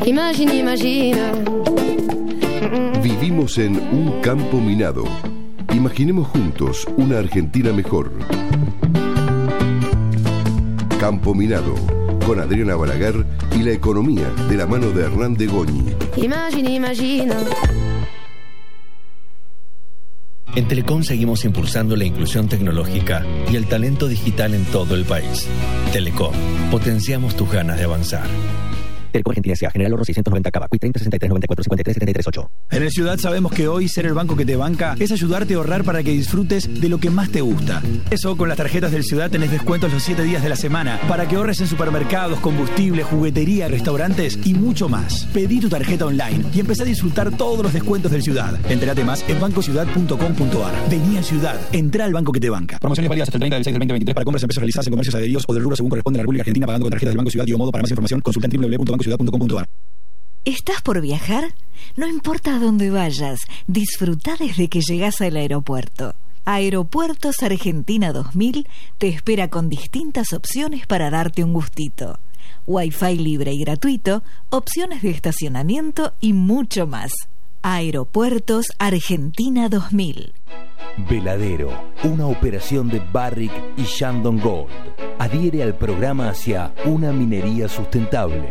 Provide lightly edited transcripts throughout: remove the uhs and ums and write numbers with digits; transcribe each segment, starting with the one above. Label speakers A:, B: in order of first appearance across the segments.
A: Imagina.
B: Vivimos en un campo minado. Imaginemos juntos una Argentina mejor. Campo Minado, con Adriana Balaguer y la economía de la mano de Hernán de Goñi.
A: Imagina.
C: En Telecom seguimos impulsando la inclusión tecnológica y el talento digital en todo el país. Telecom, potenciamos tus ganas de avanzar. Telecom Argentina S.A. General Oro 690 Cava, Quick 30 63 94 53 73 8.
D: En el Ciudad sabemos que hoy ser el banco que te banca es ayudarte a ahorrar para que disfrutes de lo que más te gusta. Eso, con las tarjetas del Ciudad tenés descuentos los 7 días de la semana para que ahorres en supermercados, combustible, juguetería, restaurantes y mucho más. Pedí tu tarjeta online y empezá a disfrutar todos los descuentos del Ciudad. Entérate más en bancociudad.com.ar. Vení a Ciudad, entrá al banco que te banca. Promociones válidas hasta el 30 del 6 del 2023 para compras en pesos realizadas en comercios adheridos o del rubro según corresponde a la República Argentina, pagando con tarjetas del Banco Ciudad y o modo. Para más información, consulta en www.bancociudad.com.ar.
E: ¿Estás por viajar? No importa a dónde vayas, disfruta desde que llegás al aeropuerto. Aeropuertos Argentina 2000 te espera con distintas opciones para darte un gustito. Wi-Fi libre y gratuito, opciones de estacionamiento y mucho más. Aeropuertos Argentina 2000.
F: Veladero, una operación de Barrick y Shandong Gold. Adhiere al programa hacia una minería sustentable.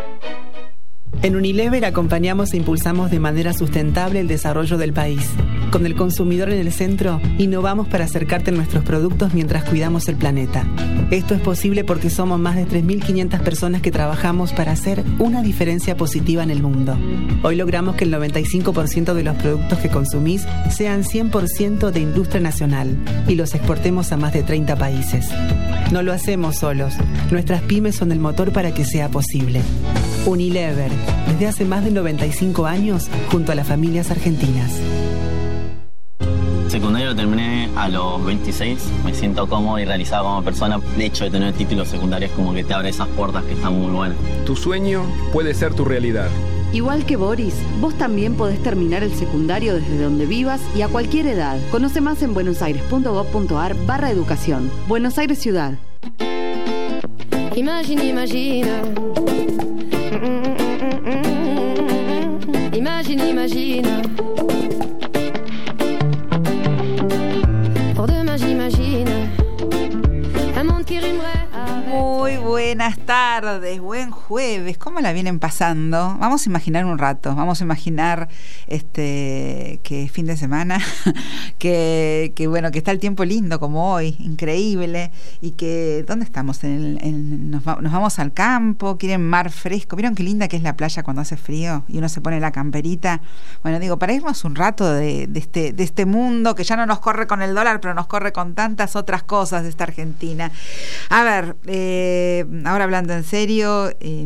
G: En Unilever acompañamos e impulsamos de manera sustentable el desarrollo del país. Con el consumidor en el centro, innovamos para acercarte a nuestros productos mientras cuidamos el planeta. Esto es posible porque somos más de 3.500 personas que trabajamos para hacer una diferencia positiva en el mundo. Hoy logramos que el 95% de los productos que consumís sean 100% de industria nacional y los exportemos a más de 30 países. No lo hacemos solos. Nuestras pymes son el motor para que sea posible. Unilever, desde hace más de 95 años, junto a las familias argentinas.
H: Secundario lo terminé a los 26, me siento cómodo y realizado como persona. El hecho de tener títulos secundarios como que te abre esas puertas que están muy buenas.
I: Tu sueño puede ser tu realidad.
J: Igual que Boris, vos también podés terminar el secundario desde donde vivas y a cualquier edad. Conoce más en buenosaires.gov.ar/educación. Buenos Aires Ciudad.
A: Imagina. Imagina. Pour demain j'imagine un monde qui rimerait.
K: Muy buenas tardes, buen jueves. ¿Cómo la vienen pasando? Vamos a imaginar un rato, vamos a imaginar que fin de semana, que bueno, que está el tiempo lindo como hoy, increíble, y que ¿dónde estamos? Nos vamos al campo, quieren mar fresco. ¿Vieron qué linda que es la playa cuando hace frío y uno se pone la camperita? Bueno, digo, para irnos un rato de este mundo que ya no nos corre con el dólar, pero nos corre con tantas otras cosas de esta Argentina. A ver, ahora hablando en serio,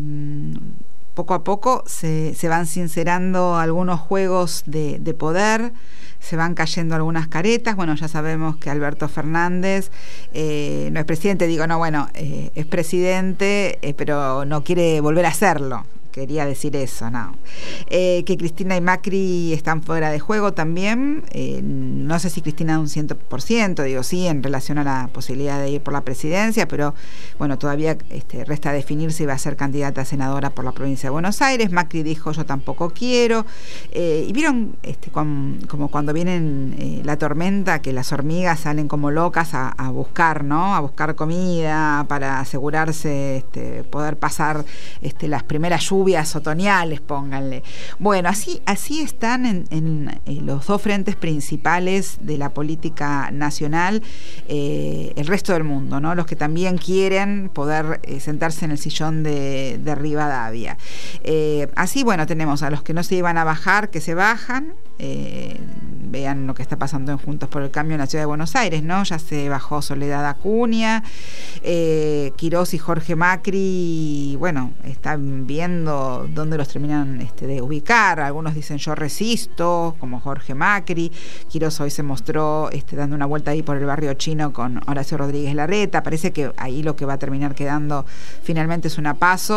K: poco a poco se van sincerando algunos juegos de poder, se van cayendo algunas caretas. Bueno, ya sabemos que Alberto Fernández no es presidente, es presidente, pero no quiere volver a serlo. Quería decir eso, no. Que Cristina y Macri están fuera de juego también. No sé si Cristina un 100%, sí, en relación a la posibilidad de ir por la presidencia, pero bueno, todavía resta definir si va a ser candidata a senadora por la provincia de Buenos Aires. Macri dijo, yo tampoco quiero. Y vieron como cuando vienen la tormenta, que las hormigas salen como locas a buscar, ¿no? A buscar comida para asegurarse poder pasar las primeras lluvias otoñales, pónganle. Bueno, así están en los dos frentes principales de la política nacional, el resto del mundo, ¿no? Los que también quieren poder sentarse en el sillón de Rivadavia. Así, bueno, tenemos a los que no se iban a bajar, que se bajan. Vean lo que está pasando en Juntos por el Cambio en la ciudad de Buenos Aires, ¿no? Ya se bajó Soledad Acuña, Quirós y Jorge Macri, bueno, están viendo dónde los terminan de ubicar. Algunos dicen yo resisto, como Jorge Macri. Quirós hoy se mostró dando una vuelta ahí por el barrio chino con Horacio Rodríguez Larreta. Parece que ahí lo que va a terminar quedando finalmente es una PASO.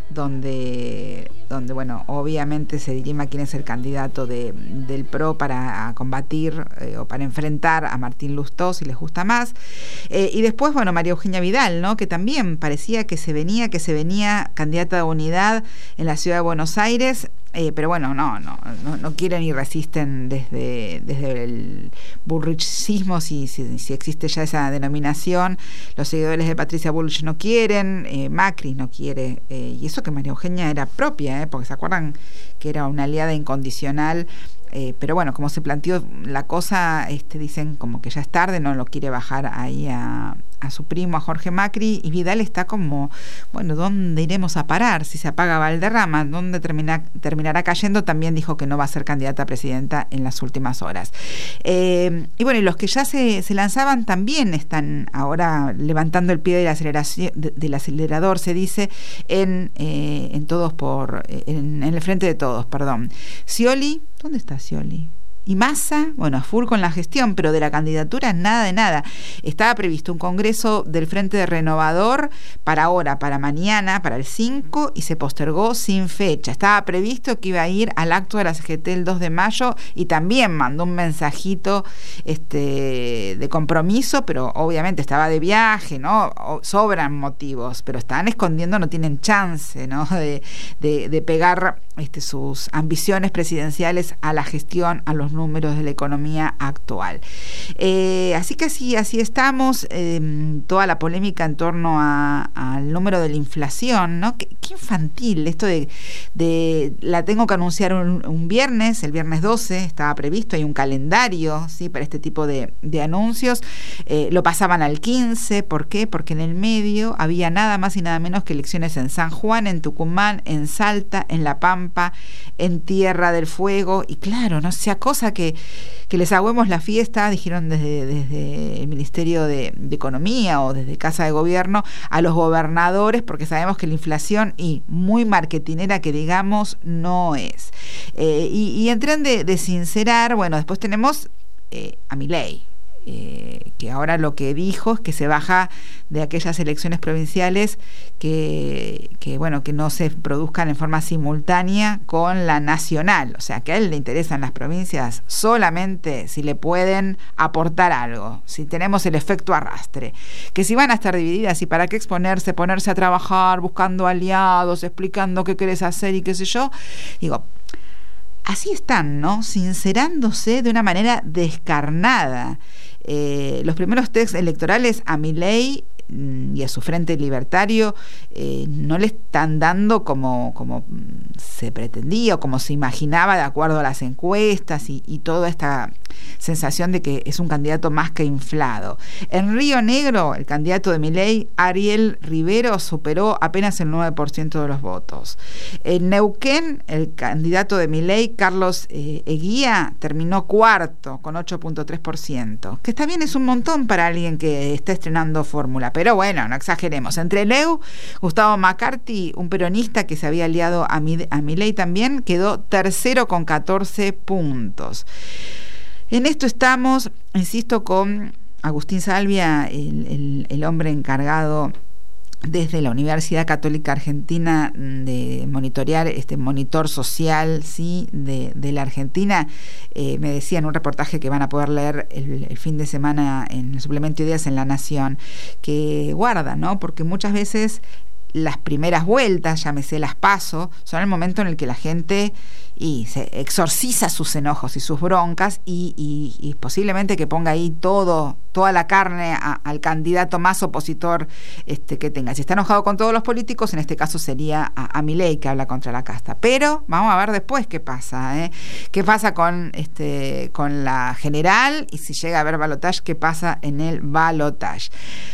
K: donde bueno, obviamente se dirima quién es el candidato del PRO para combatir o para enfrentar a Martín Lustó, si les gusta más. Y después, bueno, María Eugenia Vidal, ¿no? Que también parecía que se venía candidata de unidad en la ciudad de Buenos Aires. Pero bueno, no quieren y resisten desde el burricismo, si existe ya esa denominación. Los seguidores de Patricia Bullrich no quieren, Macri no quiere, y eso que María Eugenia era propia, porque se acuerdan que era una aliada incondicional. Pero bueno, como se planteó la cosa, dicen como que ya es tarde, no lo quiere bajar ahí a su primo, a Jorge Macri, y Vidal está como, bueno, ¿dónde iremos a parar? Si se apaga Valderrama, ¿dónde terminará cayendo? También dijo que no va a ser candidata a presidenta en las últimas horas. Y bueno, y los que ya se lanzaban también están ahora levantando el pie del acelerador, se dice, en el frente de todos, perdón. Scioli, ¿dónde está Scioli? Y Massa, bueno, a full con la gestión, pero de la candidatura nada de nada. Estaba previsto un congreso del Frente Renovador para mañana, para el 5, y se postergó sin fecha. Estaba previsto que iba a ir al acto de la CGT el 2 de mayo y también mandó un mensajito de compromiso, pero obviamente estaba de viaje, ¿no? Sobran motivos, pero están escondiendo, no tienen chance, ¿no? de pegar sus ambiciones presidenciales a la gestión, a los números de la economía actual. Así que así estamos. Toda la polémica en torno al número de la inflación, ¿no? Qué infantil esto de la tengo que anunciar un viernes, el viernes 12 estaba previsto, hay un calendario, ¿sí? Para este tipo de anuncios. Lo pasaban al 15, ¿por qué? Porque en el medio había nada más y nada menos que elecciones en San Juan, en Tucumán, en Salta, en La Pampa, en Tierra del Fuego, y claro, no sea cosa que les agüemos la fiesta, dijeron desde el Ministerio de Economía o desde Casa de Gobierno a los gobernadores, porque sabemos que la inflación, y muy marketinera que digamos, no es. Y entran de sincerar. Bueno, después tenemos a Milei, que ahora lo que dijo es que se baja de aquellas elecciones provinciales que no se produzcan en forma simultánea con la nacional, o sea que a él le interesan las provincias solamente si le pueden aportar algo, si tenemos el efecto arrastre, que si van a estar divididas, y para qué ponerse a trabajar buscando aliados, explicando qué querés hacer y qué sé yo. Digo, así están, ¿no? Sincerándose de una manera descarnada. Los primeros textos electorales a Milei y a su Frente Libertario no le están dando como se pretendía o como se imaginaba de acuerdo a las encuestas y toda esta sensación de que es un candidato más que inflado. En Río Negro, el candidato de Milei, Ariel Rivero, superó apenas el 9% de los votos. En Neuquén, el candidato de Milei, Carlos Eguía, terminó cuarto con 8.3%, que está bien, es un montón para alguien que está estrenando fórmula, pero bueno, no exageremos. Entre Leu, Gustavo McCarthy, un peronista que se había aliado a Milei también, quedó tercero con 14 puntos. En esto estamos, insisto, con Agustín Salvia, el hombre encargado desde la Universidad Católica Argentina de monitorear este monitor social, ¿sí? de la Argentina. Me decía en un reportaje que van a poder leer el fin de semana en el suplemento Ideas en La Nación, que guarda, ¿no? Porque muchas veces las primeras vueltas, llámese las PASO, son el momento en el que la gente se exorciza sus enojos y sus broncas y posiblemente que ponga ahí toda la carne al candidato más opositor que tenga. Si está enojado con todos los políticos, en este caso sería a Milei, que habla contra la casta. Pero vamos a ver después qué pasa, qué pasa con la general, y si llega a haber balotaje, qué pasa en el balotaje.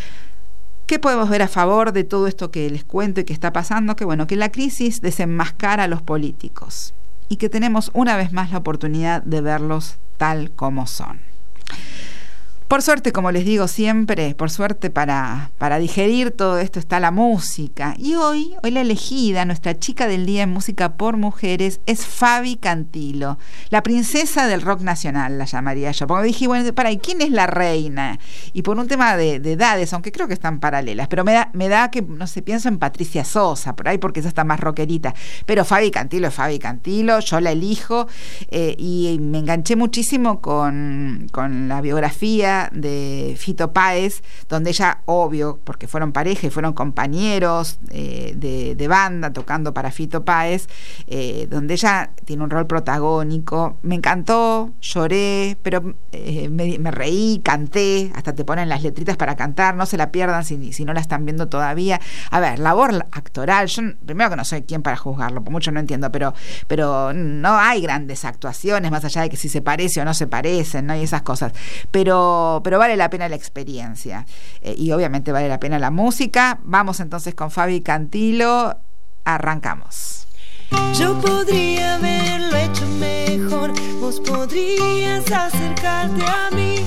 K: ¿Qué podemos ver a favor de todo esto que les cuento y que está pasando? Que la crisis desenmascara a los políticos y que tenemos una vez más la oportunidad de verlos tal como son. Por suerte, como les digo siempre, por suerte para digerir todo esto está la música. Y hoy la elegida, nuestra chica del día en Música por Mujeres, es Fabi Cantilo, la princesa del rock nacional, la llamaría yo. Porque dije, bueno, ¿y quién es la reina? Y por un tema de edades, aunque creo que están paralelas, pero me da que, no sé, pienso en Patricia Sosa, por ahí, porque ella está más rockerita. Pero Fabi Cantilo es Fabi Cantilo, yo la elijo, y me enganché muchísimo con la biografía de Fito Páez, donde ella, obvio, porque fueron pareja y fueron compañeros de banda tocando para Fito Páez, donde ella tiene un rol protagónico. Me encantó, lloré, pero me reí, canté, hasta te ponen las letritas para cantar, no se la pierdan si no la están viendo todavía. A ver, labor actoral, yo primero que no soy quien para juzgarlo, por mucho no entiendo, pero no hay grandes actuaciones, más allá de que si se parece o no se parecen, ¿no? Y esas cosas, pero vale la pena la experiencia, y obviamente vale la pena la música. Vamos entonces con Fabi Cantilo, arrancamos.
L: Yo podría haberlo hecho mejor, vos podrías acercarte a mí.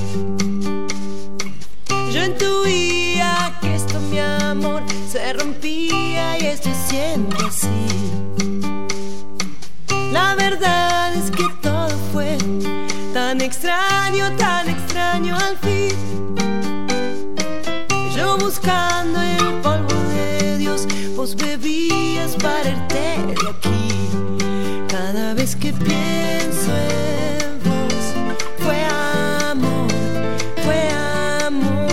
L: Yo intuía que esto, mi amor, se rompía y estoy siendo así. La verdad es que todo fue tan extraño al fin. Yo buscando el polvo de Dios, vos bebías para irte de aquí. Cada vez que pienso en vos, fue amor, fue amor.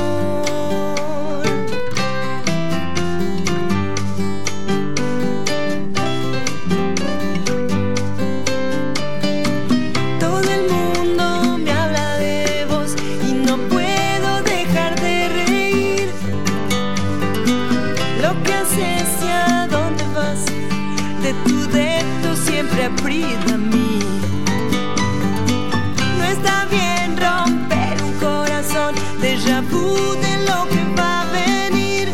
L: Todo el mundo me habla de vos y no puedo dejar de reír. Lo que haces y a dónde vas, de tu dedo siempre aprieta a mí. No está bien romper un corazón, déjà vu de lo que va a venir.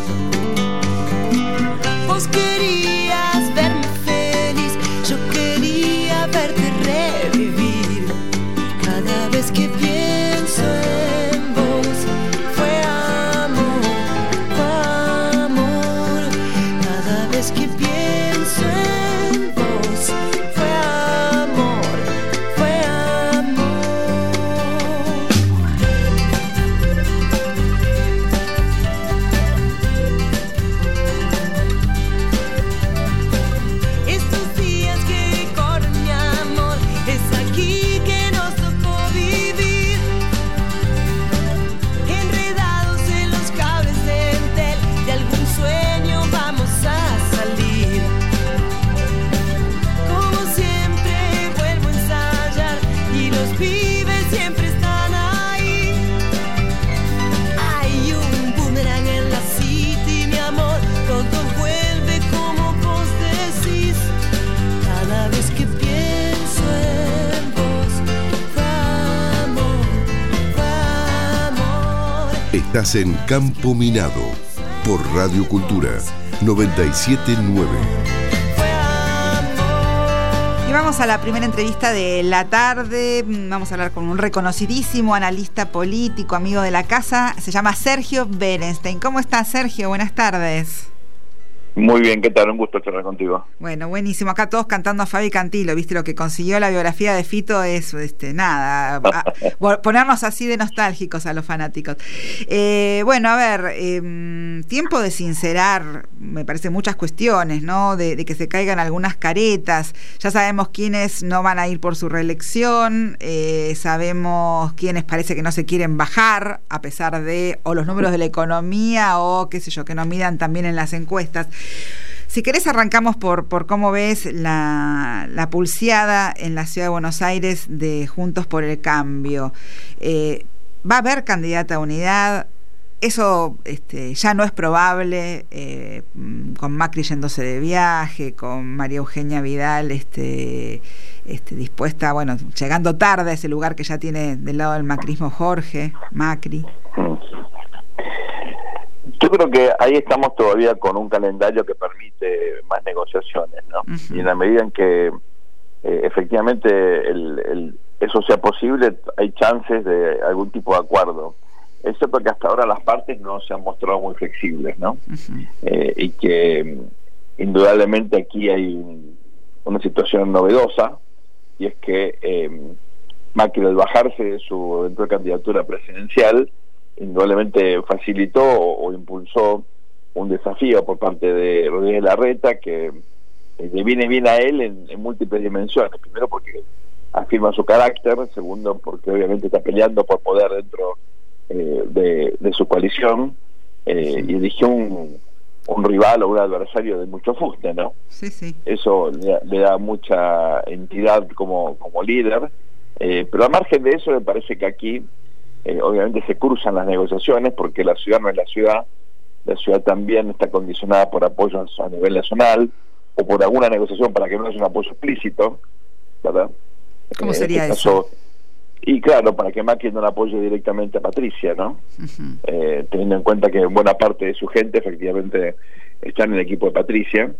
L: Vos querías verme feliz, yo quería verte revivir. Cada vez que pienso en vos, fue amor, fue amor. Cada vez que pienso en vos, fue amor, fue amor. Estos días que corren, mi amor, es aquí que nos tocó vivir. Enredados en los cables de entel, de algún sueño vamos a salir. Como siempre vuelvo a ensayar y los pibes siempre están ahí. Hay un boomerang en la city, mi amor, todo vuelve como vos decís. Cada vez que pienso en vos, fue amor, fue amor.
B: Estás en Campo Minado por Radio Cultura 979.
K: Y vamos a la primera entrevista de la tarde. Vamos a hablar con un reconocidísimo analista político, amigo de la casa. Se llama Sergio Berenstein. ¿Cómo estás, Sergio? Buenas tardes.
M: Muy bien, ¿qué tal? Un gusto charlar contigo.
K: Bueno, buenísimo. Acá todos cantando a Fabi Cantilo, ¿viste? Lo que consiguió la biografía de Fito es, nada, ponernos así de nostálgicos a los fanáticos. Bueno, a ver, tiempo de sincerar, me parece, muchas cuestiones, ¿no? De que se caigan algunas caretas. Ya sabemos quiénes no van a ir por su reelección, sabemos quiénes parece que no se quieren bajar, a pesar de, o los números de la economía, o qué sé yo, que no midan también en las encuestas. Si querés arrancamos por cómo ves la pulseada en la Ciudad de Buenos Aires de Juntos por el Cambio. ¿Va a haber candidata a unidad? Eso ya no es probable, con Macri yéndose de viaje, con María Eugenia Vidal dispuesta, bueno, llegando tarde a ese lugar que ya tiene del lado del macrismo Jorge Macri.
M: Yo creo que ahí estamos todavía con un calendario que permite más negociaciones, ¿no? Uh-huh. Y en la medida en que efectivamente eso sea posible, hay chances de algún tipo de acuerdo. es cierto que hasta ahora las partes no se han mostrado muy flexibles, ¿no? Y que indudablemente aquí hay una situación novedosa, y es que Macri, al bajarse de su eventual candidatura presidencial, indudablemente facilitó o impulsó un desafío por parte de Rodríguez Larreta que le viene bien a él en múltiples dimensiones. Primero porque afirma su carácter, segundo porque obviamente está peleando por poder dentro de su coalición, y eligió un rival o un adversario de mucho fuste, ¿no?
K: Sí.
M: Eso le da mucha entidad como líder, pero a margen de eso me parece que aquí obviamente se cruzan las negociaciones, porque la ciudad no es la ciudad también está condicionada por apoyos a nivel nacional o por alguna negociación para que no haya un apoyo explícito, ¿verdad?
K: ¿Cómo sería eso?
M: Y claro, para que Macri no le apoye directamente a Patricia, ¿no? Teniendo en cuenta que buena parte de su gente efectivamente está en el equipo de Patricia.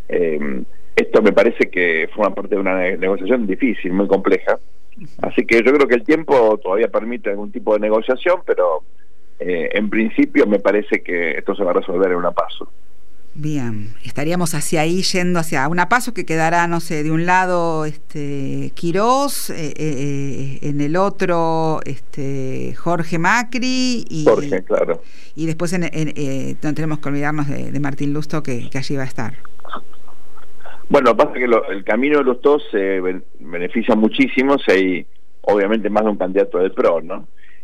M: Esto me parece que forma parte de una negociación difícil, muy compleja. Así que yo creo que el tiempo todavía permite algún tipo de negociación, pero en principio me parece que esto se va a resolver en una paso.
K: Bien, estaríamos hacia ahí, yendo hacia una paso que quedará, no sé, de un lado Quirós, en el otro Jorge Macri y
M: Jorge, claro.
K: Y después no tenemos que olvidarnos de Martín Lustó, que allí va a estar.
M: Bueno, pasa que el camino de los dos se beneficia muchísimo si hay obviamente más de un candidato del PRO, ¿no?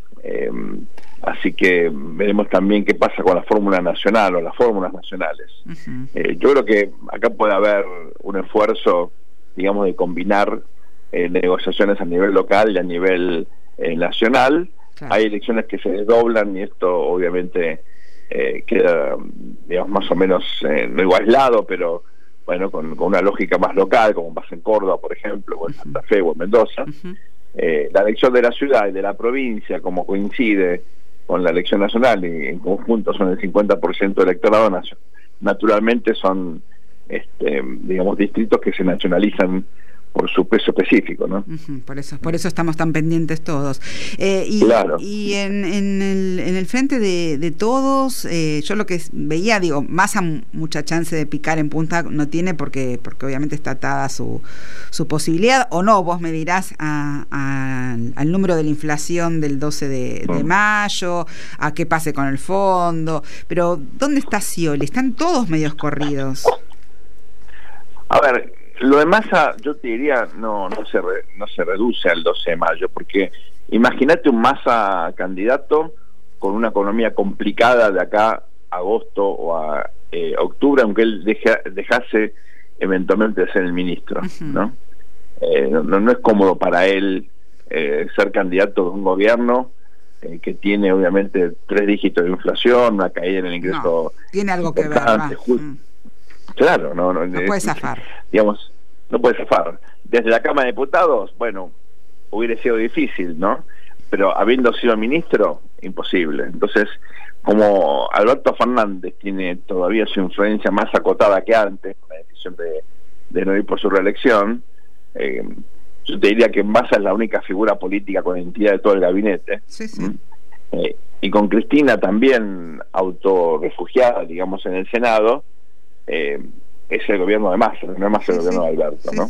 M: Así que veremos también qué pasa con la fórmula nacional o las fórmulas nacionales. Yo creo que acá puede haber un esfuerzo, digamos, de combinar negociaciones a nivel local y a nivel nacional. Claro. Hay elecciones que se desdoblan y esto obviamente queda, digamos, más o menos no digo aislado, pero bueno, con una lógica más local, como pasa en Córdoba, por ejemplo, o en Santa Fe o en Mendoza. La elección de la ciudad y de la provincia, como coincide con la elección nacional y en conjunto son el 50% del electorado, naturalmente son digamos distritos que se nacionalizan por su peso específico, ¿no?
K: Por eso estamos tan pendientes todos.
M: Claro.
K: Y en el frente de todos, yo lo que veía, digo, Massa mucha chance de picar en punta no tiene porque obviamente está atada su posibilidad, o no, vos me dirás, al número de la inflación del 12 de mayo, a qué pase con el fondo, pero ¿dónde está Scioli? Están todos medios corridos.
M: A ver, lo de Massa, yo te diría, no se reduce al 12 de mayo, porque imagínate un Massa candidato con una economía complicada de acá a agosto o a octubre, aunque él dejase eventualmente de ser el ministro, ¿no? No es cómodo para él ser candidato de un gobierno que tiene obviamente 3 dígitos de inflación, una caída en el ingreso.
K: No, tiene algo que ver,
M: Claro, no
K: puede zafar.
M: Digamos, no puede zafar. Desde la Cámara de Diputados, bueno, hubiera sido difícil, ¿no? Pero habiendo sido ministro, imposible. Entonces, como Alberto Fernández tiene todavía su influencia más acotada que antes, con la decisión de no ir por su reelección, yo te diría que Massa es la única figura política con identidad de todo el gabinete.
K: Sí.
M: Y con Cristina también autorrefugiada, digamos, en el Senado, es el gobierno de Massa, no es más el gobierno de Alberto, ¿no?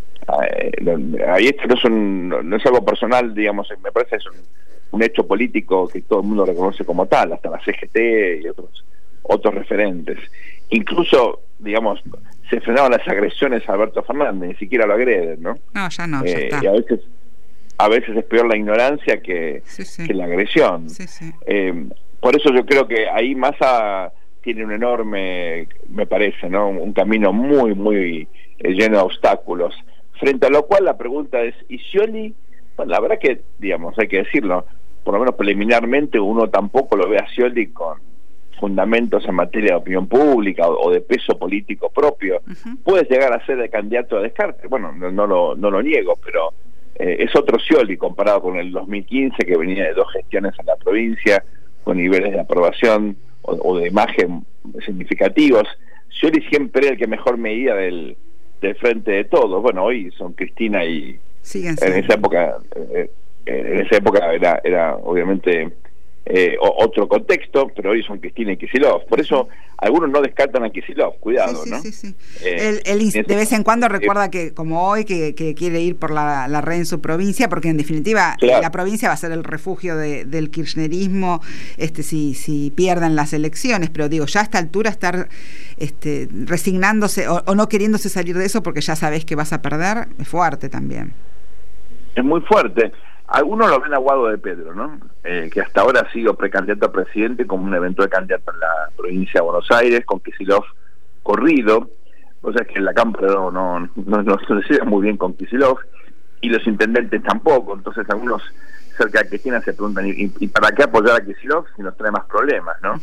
M: Ahí esto no es algo personal, digamos, me parece es un hecho político que todo el mundo reconoce como tal, hasta la CGT y otros referentes. Incluso, digamos, se frenaron las agresiones a Alberto Fernández, ni siquiera lo agreden, ¿no?
K: No, ya está.
M: Y a veces es peor la ignorancia que la agresión. Por eso yo creo que ahí Massa tiene un enorme, me parece, ¿no? Un camino muy, muy lleno de obstáculos. Frente a lo cual la pregunta es, ¿y Scioli? Bueno, la verdad que, digamos, hay que decirlo, por lo menos preliminarmente uno tampoco lo ve a Scioli con fundamentos en materia de opinión pública o de peso político propio. Puede llegar a ser el candidato a descarte, bueno, no lo niego, pero es otro Scioli comparado con el 2015, que venía de 2 gestiones en la provincia, con niveles de aprobación o de imagen significativos. Scioli siempre era el que mejor medía del frente de todos. Bueno, hoy son Cristina y en esa época era obviamente otro contexto, pero hoy son Cristina y Kicillof. Por eso algunos no descartan a Kicillof, cuidado, ¿no?
K: Sí. Él de vez en cuando recuerda que, como hoy, que quiere ir por la red en su provincia, porque en definitiva la provincia va a ser el refugio del kirchnerismo si pierden las elecciones, pero digo, ya a esta altura estar resignándose o no queriéndose salir de eso porque ya sabés que vas a perder, es fuerte también.
M: Es muy fuerte. Algunos lo ven a Guado de Pedro, ¿no? Que hasta ahora ha sido precandidato a presidente como un eventual candidato en la provincia de Buenos Aires, con Kicillof corrido. O sea, es que la Cámpora no se lleva muy bien con Kicillof, y los intendentes tampoco. Entonces algunos cerca de Cristina se preguntan, ¿y para qué apoyar a Kicillof si nos trae más problemas, no?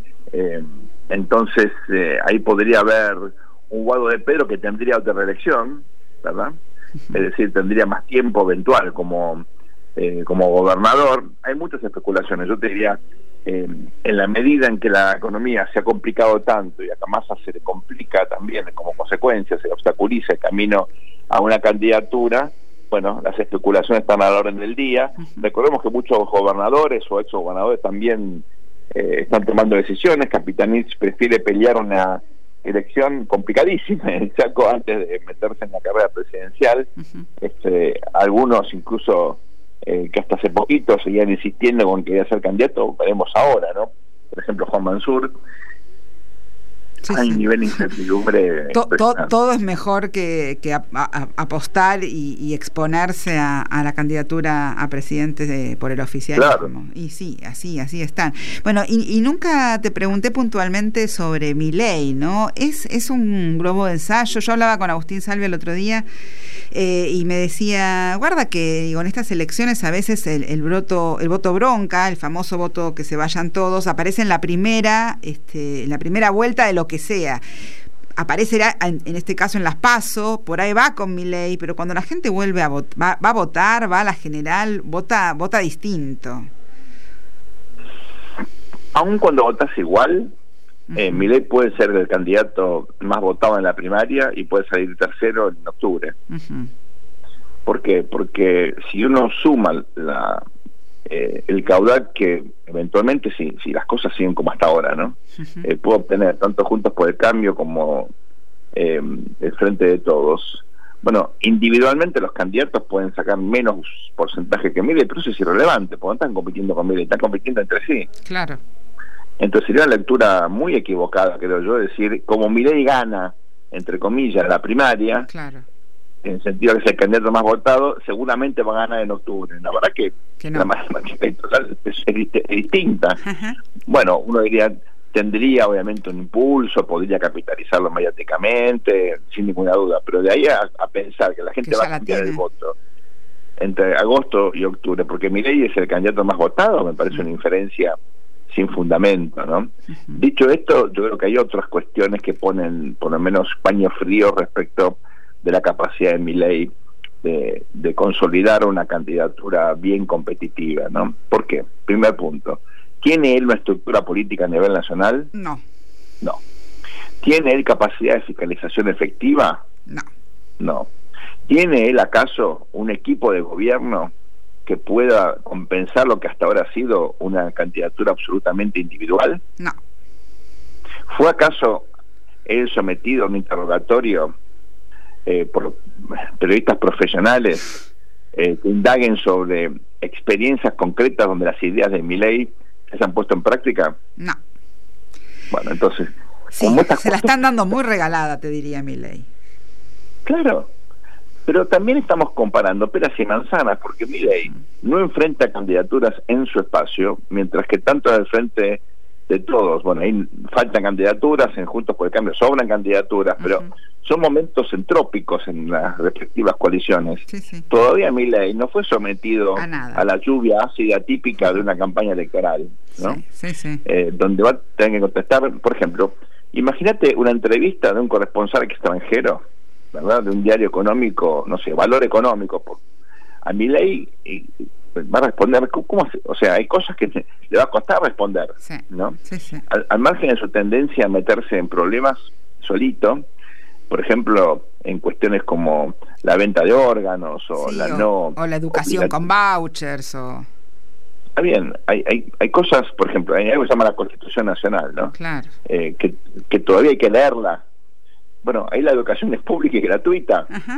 M: Entonces ahí podría haber un Guado de Pedro que tendría otra reelección, ¿verdad? Es decir, tendría más tiempo eventual como gobernador. Hay muchas especulaciones. Yo te diría, en la medida en que la economía se ha complicado tanto y a Massa se le complica también como consecuencia, se le obstaculiza el camino a una candidatura, bueno, las especulaciones están a la orden del día. Recordemos que muchos gobernadores o exgobernadores también están tomando decisiones. Capitanich prefiere pelear una elección complicadísima en el Chaco antes de meterse en la carrera presidencial. Algunos incluso que hasta hace poquito seguían insistiendo con que quería ser candidato, veremos ahora, ¿no? Por ejemplo, Juan Mansur. Hay un nivel de incertidumbre.
K: Todo es mejor que apostar y exponerse a la candidatura a presidente por el oficialismo. Claro. Y sí, así están. Bueno, y nunca te pregunté puntualmente sobre Milei, ¿no? Es un globo de ensayo. Yo hablaba con Agustín Salvia el otro día y me decía, guarda que digo, en estas elecciones a veces el voto bronca, el famoso voto que se vayan todos, aparece en la primera vuelta de lo que sea. Aparecerá en este caso en las PASO, por ahí va con Milei, pero cuando la gente vuelve a va a votar, va a la general, vota distinto.
M: Aún cuando votas igual, Milei puede ser el candidato más votado en la primaria y puede salir tercero en octubre. ¿Por qué? Porque si uno suma el caudal que eventualmente, si las cosas siguen como hasta ahora, ¿no? Puedo obtener tanto Juntos por el Cambio como el Frente de Todos. Bueno, individualmente los candidatos pueden sacar menos porcentaje que Milei, pero eso es irrelevante, porque no están compitiendo con Milei, están compitiendo entre sí.
K: Claro.
M: Entonces sería una lectura muy equivocada, creo yo, decir, como Milei gana, entre comillas, la primaria,
K: claro,
M: en el sentido de que es el candidato más votado, seguramente va a ganar en octubre. La verdad que
K: no.
M: La matemática electoral es distinta. Bueno, uno diría, tendría obviamente un impulso, podría capitalizarlo mediáticamente, sin ninguna duda, pero de ahí a pensar que la gente va a cambiar el voto entre agosto y octubre, porque Milei es el candidato más votado, me parece una inferencia sin fundamento, ¿no? Dicho esto, yo creo que hay otras cuestiones que ponen por lo menos paño frío respecto de la capacidad de Milei de consolidar una candidatura bien competitiva, ¿no? ¿Por qué? Primer punto, ¿tiene él una estructura política a nivel nacional?
K: No.
M: ¿Tiene él capacidad de fiscalización efectiva? No. ¿Tiene él acaso un equipo de gobierno que pueda compensar lo que hasta ahora ha sido una candidatura absolutamente individual?
K: No.
M: ¿Fue acaso él sometido a un interrogatorio por periodistas profesionales que indaguen sobre experiencias concretas donde las ideas de Milei se han puesto en práctica?
K: No.
M: Bueno, entonces...
K: Sí, se la están dando muy regalada, te diría Milei.
M: Claro, pero también estamos comparando peras y manzanas, porque Milei no enfrenta candidaturas en su espacio, mientras que tanto en el Frente de Todos, bueno, ahí faltan candidaturas, en Juntos por el Cambio sobran candidaturas, pero son momentos entrópicos en las respectivas coaliciones. Todavía Milei no fue sometido a la lluvia ácida típica de una campaña electoral, ¿no? Donde va a tener que contestar, por ejemplo, imagínate una entrevista de un corresponsal extranjero, ¿verdad? De un diario económico, no sé, Valor Económico, a Milei, va a responder, ¿cómo? O sea, hay cosas que le va a costar responder, ¿no? Al margen de su tendencia a meterse en problemas solito, por ejemplo, en cuestiones como la venta de órganos o
K: o la educación con vouchers
M: Está bien, hay cosas, por ejemplo, hay algo que se llama la Constitución Nacional, ¿no?
K: Claro.
M: Que todavía hay que leerla. Bueno, ahí la educación es pública y gratuita.
K: Ajá.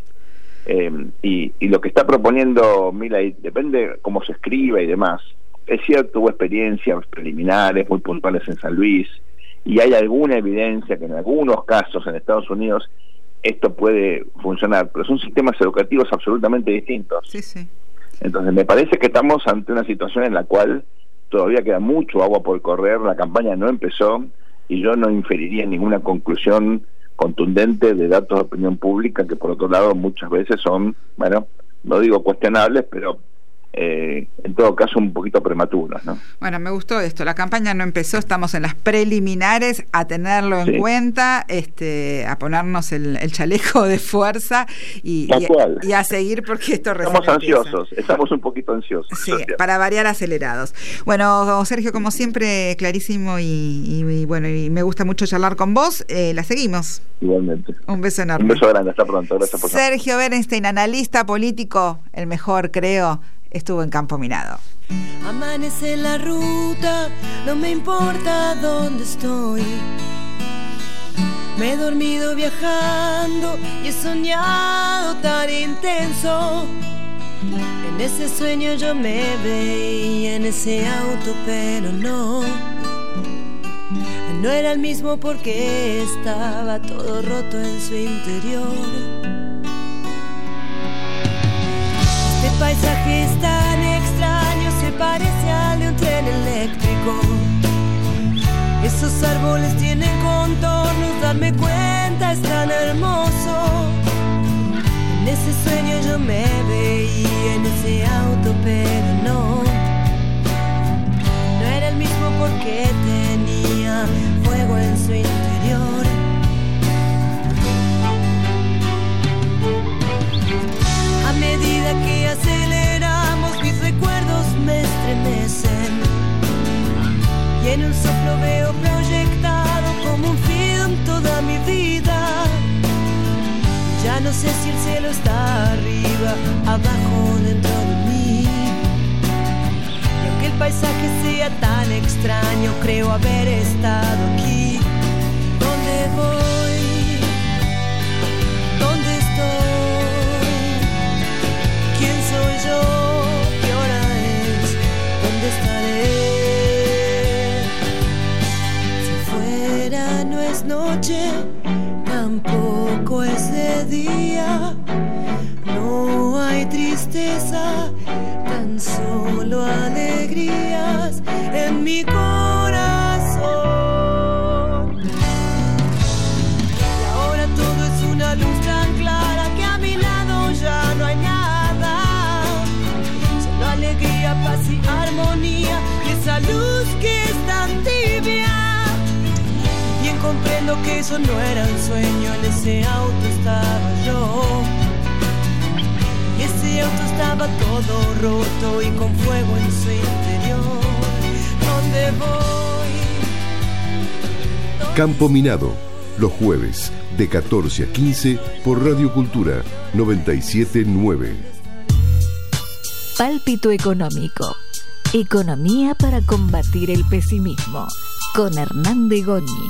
M: Y lo que está proponiendo Milei, depende cómo se escriba y demás. Es cierto, hubo experiencias preliminares muy puntuales en San Luis, y hay alguna evidencia que en algunos casos en Estados Unidos esto puede funcionar, pero son sistemas educativos absolutamente distintos.
K: Sí, sí.
M: Entonces me parece que estamos ante una situación en la cual todavía queda mucho agua por correr, la campaña no empezó y yo no inferiría ninguna conclusión contundente de datos de opinión pública que por otro lado muchas veces son, bueno, no digo cuestionables, pero en todo caso un poquito prematuras, ¿no?
K: Bueno, me gustó esto, la campaña no empezó, estamos en las preliminares, a tenerlo en cuenta, a ponernos el chaleco de fuerza y a seguir porque esto recién
M: estamos ansiosos, estamos un poquito ansiosos.
K: Sí, para variar acelerados. Bueno, Sergio, como siempre, clarísimo y bueno, y me gusta mucho charlar con vos, la seguimos.
M: Igualmente.
K: Un beso enorme.
M: Un beso grande, hasta pronto. Gracias por
K: Sergio Berenstein, analista político, el mejor creo, estuvo en Campo Minado.
L: Amanece la ruta, no me importa dónde estoy. Me he dormido viajando y he soñado tan intenso. En ese sueño yo me veía en ese auto, pero no era el mismo porque estaba todo roto en su interior. Este paisaje es tan extraño, se parece al de un tren eléctrico. Esos árboles tienen contornos, darme cuenta es tan hermoso. En ese sueño yo me veía en ese auto, pero no era el mismo porque tenía fuego en su interior. A medida que aceleramos, mis recuerdos me estremecen y en un soplo veo proyectado como un film toda mi vida. Ya no sé si el cielo está arriba, abajo, dentro de mí. Y aunque el paisaje sea tan extraño, creo haber estado aquí. ¿Dónde voy? ¿Dónde estoy? ¿Quién soy yo? ¿Qué hora es? ¿Dónde estaré? Si fuera no es noche, tampoco es de día. No hay tristeza, tan solo alegrías en mi corazón. Y ahora todo es una luz tan clara que a mi lado ya no hay nada. Solo alegría, paz y armonía, y esa luz que es tan tibia. Bien comprendo que eso no era un sueño, en ese auto estaba yo. Y ese auto estaba todo roto y con fuego en su interior. ¿Dónde voy?
B: Campo Minado, los jueves de 14 a 15 por Radio Cultura 97.9.
E: Pálpito económico. Economía para combatir el pesimismo. Con Hernán de Goñi.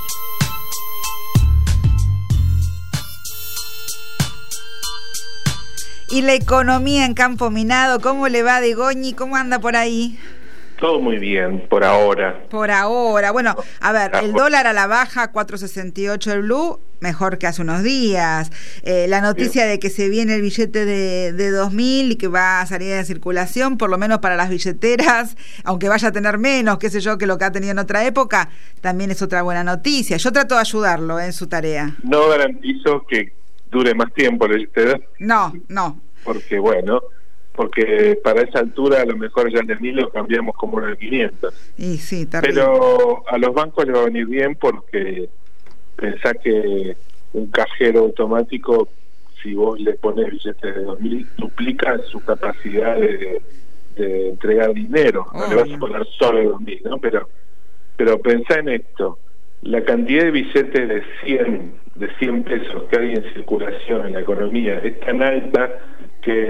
K: Y la economía en Campo Minado, ¿cómo le va de Goñi? ¿Cómo anda por ahí?
N: Todo muy bien, por ahora.
K: Por ahora. Bueno, a ver, el dólar a la baja, 4.68 el blue, mejor que hace unos días. La noticia de que se viene el billete de 2.000 y que va a salir de circulación, por lo menos para las billeteras, aunque vaya a tener menos, qué sé yo, que lo que ha tenido en otra época, también es otra buena noticia. Yo trato de ayudarlo en su tarea.
N: No garantizo que dure más tiempo la billetera.
K: No.
N: Porque porque para esa altura a lo mejor ya el de 1.000 lo cambiamos como uno de 500.
K: Y sí, terrible.
N: Pero a los bancos les va a venir bien porque pensá que un cajero automático, si vos le pones billetes de 2.000, duplica su capacidad de entregar dinero. No le vas a poner solo 2.000, ¿no? Pero pensá en esto. La cantidad de billetes de 100 pesos que hay en circulación en la economía es tan alta que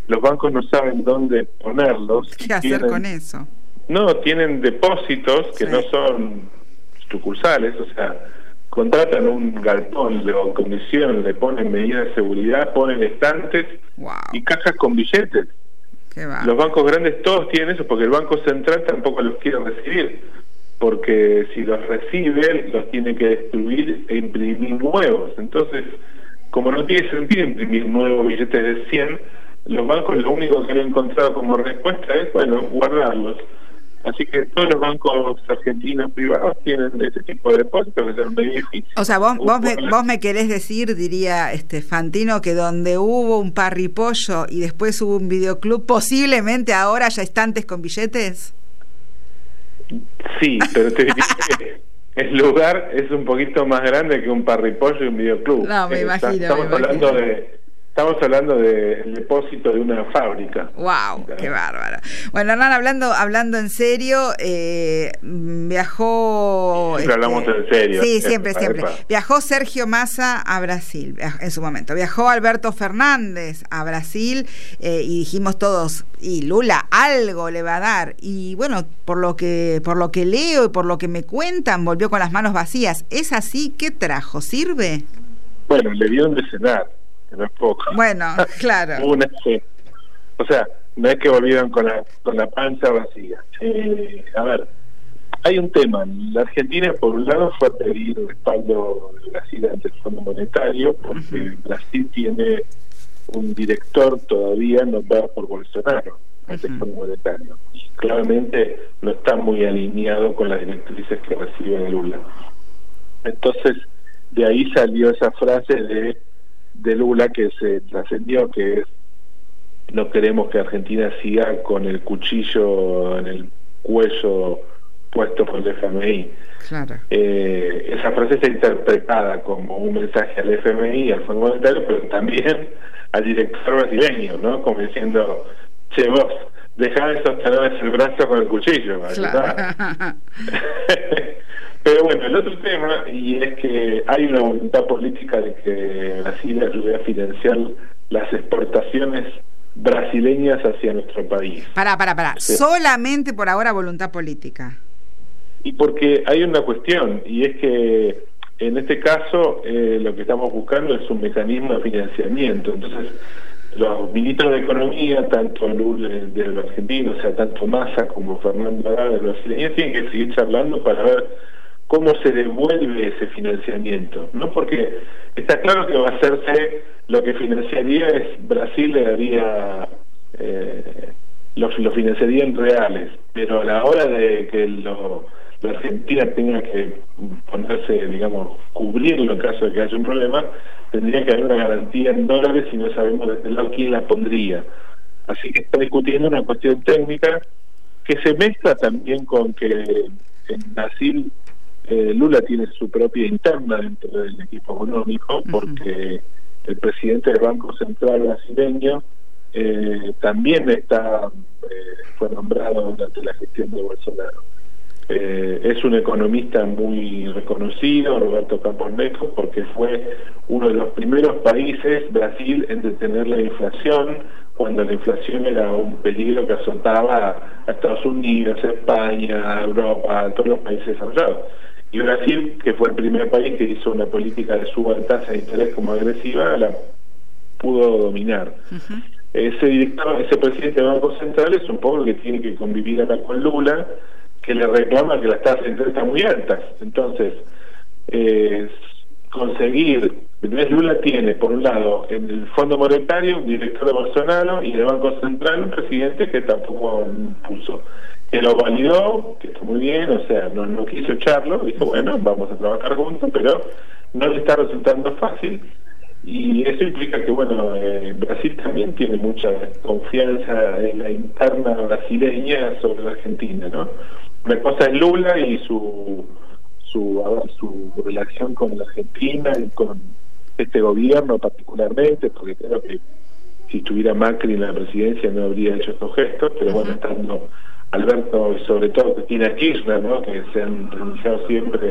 N: los bancos no saben dónde ponerlos.
K: ¿Qué hacer con eso?
N: No, tienen depósitos que no son sucursales, o sea, contratan un galpón, le acondicionan, le ponen medidas de seguridad, ponen estantes y cajas con billetes. Los bancos grandes todos tienen eso, porque el Banco Central tampoco los quiere recibir, porque si los recibe, los tiene que destruir e imprimir nuevos. Entonces, como no tiene sentido imprimir nuevos billetes de 100, los bancos lo único que han encontrado como respuesta es, bueno, guardarlos. Así que todos los bancos argentinos privados tienen ese tipo de depósitos que son muy difíciles.
K: O sea, vos me querés decir, diría Fantino, que donde hubo un parripollo y después hubo un videoclub, posiblemente ahora haya estantes con billetes.
N: Sí, pero te diría que el lugar es un poquito más grande que un parripollo y un videoclub.
K: No, me imagino.
N: Estamos hablando del depósito de una fábrica.
K: ¡Wow! ¡Qué bárbaro! Bueno, Hernán, hablando en serio, viajó...
N: Siempre hablamos en serio.
K: Sí, siempre. Viajó Sergio Massa a Brasil, en su momento. Viajó Alberto Fernández a Brasil y dijimos todos, y Lula algo le va a dar. Y bueno, por lo que leo y por lo que me cuentan, volvió con las manos vacías. ¿Es así? ¿Qué trajo? ¿Sirve?
N: Bueno, le dieron de cenar. No es poco.
K: Bueno, claro.
N: O sea, no es que volvieron con la panza vacía. A ver, hay un tema. La Argentina, por un lado, fue a pedir respaldo de Brasil ante el Fondo Monetario, porque Brasil tiene un director todavía nombrado por Bolsonaro ante el Fondo Monetario. Y claramente no está muy alineado con las directrices que recibe Lula. Entonces, de ahí salió esa frase de Lula que se trascendió, que es: no queremos que Argentina siga con el cuchillo en el cuello puesto por el FMI.
K: Claro.
N: Esa frase está interpretada como un mensaje al FMI, al Fondo Monetario, pero también al director brasileño, ¿no? Como diciendo, che, vos, dejá de sostener el brazo con el cuchillo.
K: Claro.
N: Pero bueno, el otro tema, y es que hay una voluntad política de que Brasil ayude a financiar las exportaciones brasileñas hacia nuestro país.
K: Pará. Sí. Solamente por ahora voluntad política.
N: Y porque hay una cuestión, y es que en este caso lo que estamos buscando es un mecanismo de financiamiento. Entonces, los ministros de Economía, tanto Lula del argentino, o sea, tanto Massa como Fernando Haddad del brasileño, tienen que seguir charlando para ver cómo se devuelve ese financiamiento, ¿no? Porque está claro que va a hacerse, lo que financiaría es, Brasil le daría, lo financiaría en reales, pero a la hora de que la Argentina tenga que ponerse, digamos, cubrirlo en caso de que haya un problema, tendría que haber una garantía en dólares y no sabemos desde el lado quién la pondría. Así que está discutiendo una cuestión técnica que se mezcla también con que en Brasil Lula tiene su propia interna dentro del equipo económico, porque el presidente del Banco Central brasileño también fue nombrado durante la gestión de Bolsonaro. Es un economista muy reconocido, Roberto Campos Neto, porque fue uno de los primeros países, Brasil, en detener la inflación, cuando la inflación era un peligro que azotaba a Estados Unidos, a España, a Europa, a todos los países desarrollados. Y Brasil, que fue el primer país que hizo una política de suba de tasa de interés como agresiva, la pudo dominar. Ese presidente del Banco Central es un poco el que tiene que convivir acá con Lula, que le reclama que las tasas de interés están muy altas. Entonces, conseguir... Lula tiene, por un lado, en el Fondo Monetario un director de Bolsonaro, y en el Banco Central un presidente que tampoco puso, que lo validó, que está muy bien, o sea, no quiso echarlo, dijo, bueno, vamos a trabajar juntos, pero no le está resultando fácil, y eso implica que, bueno, Brasil también tiene mucha confianza en la interna brasileña sobre la Argentina, ¿no? Una cosa es Lula y su relación con la Argentina y con este gobierno particularmente, porque creo que si estuviera Macri en la presidencia no habría hecho estos gestos, pero bueno, estando Alberto y sobre todo Cristina Kirchner, ¿no?, que se han pronunciado siempre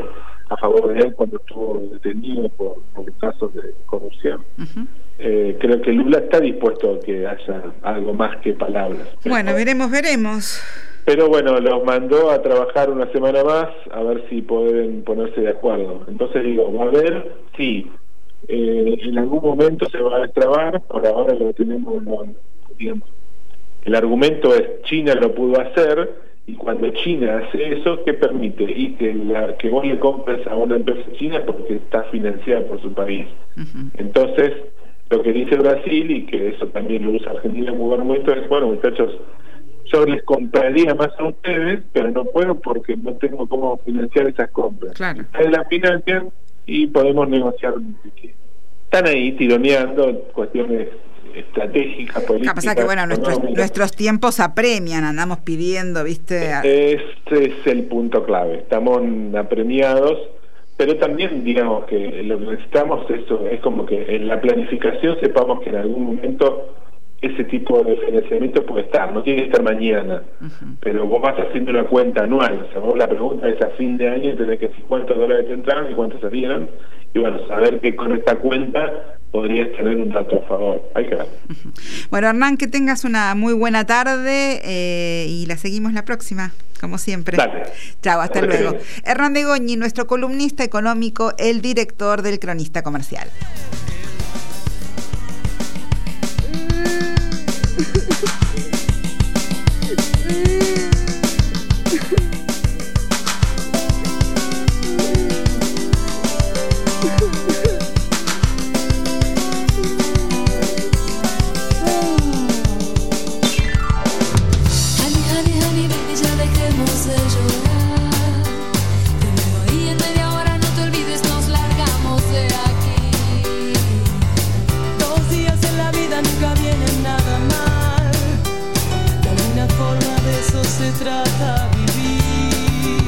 N: a favor de él cuando estuvo detenido por casos de corrupción. Creo que Lula está dispuesto a que haya algo más que palabras.
K: Bueno, veremos.
N: Pero bueno, los mandó a trabajar una semana más a ver si pueden ponerse de acuerdo. Entonces digo, va a haber, sí, en algún momento se va a destrabar, por ahora lo tenemos, digamos, el argumento es China lo pudo hacer, y cuando China hace eso, ¿qué permite? Y que vos le compres a una empresa china porque está financiada por su país. Entonces, lo que dice Brasil, y que eso también lo usa Argentina como argumento, es, bueno, muchachos, yo les compraría más a ustedes, pero no puedo porque no tengo cómo financiar esas compras.
K: Claro.
N: Ustedes las financian y podemos negociar. Están ahí tironeando cuestiones estratégicas, políticas.
K: Pasa que, bueno, nuestros tiempos apremian, andamos pidiendo, ¿viste?
N: Ese es el punto clave. Estamos apremiados, pero también, digamos, que lo que necesitamos es como que en la planificación sepamos que en algún momento ese tipo de financiamiento puede estar, no tiene que estar mañana, pero vos vas haciendo una cuenta anual, o sea, vos la pregunta es a fin de año, tenés que decir cuántos dólares te entraron y cuántos salieron, y bueno, saber que con esta cuenta podrías tener un dato a favor. Hay que ver.
K: Bueno, Hernán, que tengas una muy buena tarde y la seguimos la próxima, como siempre.
N: Dale.
K: Chao, hasta luego. Hernán de Goñi, nuestro columnista económico, el director del Cronista Comercial.
L: Trata vivir.